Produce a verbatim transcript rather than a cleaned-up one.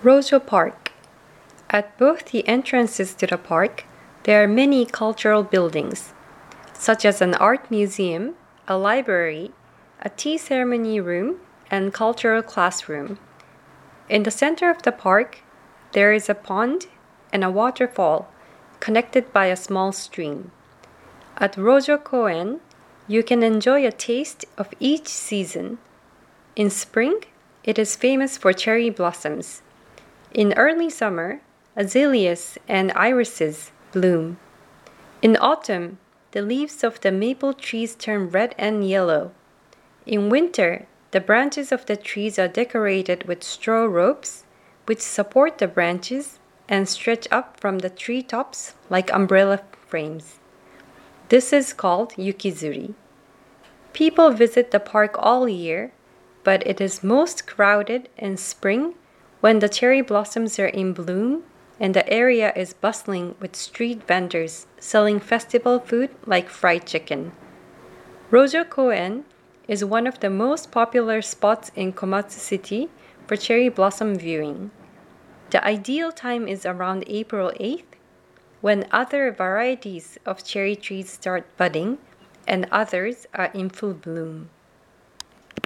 Rojo Park. At both the entrances to the park, there are many cultural buildings, such as an art museum, a library, a tea ceremony room, and cultural classroom. In the center of the park, there is a pond and a waterfall connected by a small stream. At Rojo Koen, you can enjoy a taste of each season. In spring, it is famous for cherry blossoms. In early summer, azaleas and irises bloom. In autumn, the leaves of the maple trees turn red and yellow. In winter, the branches of the trees are decorated with straw ropes, which support the branches and stretch up from the tree tops like umbrella frames. This is called yukizuri. People visit the park all year, but it is most crowded in spring when the cherry blossoms are in bloom and the area is bustling with street vendors selling festival food like fried chicken. Rojo Koen is one of the most popular spots in Komatsu City for cherry blossom viewing. The ideal time is around April eighth, when other varieties of cherry trees start budding and others are in full bloom.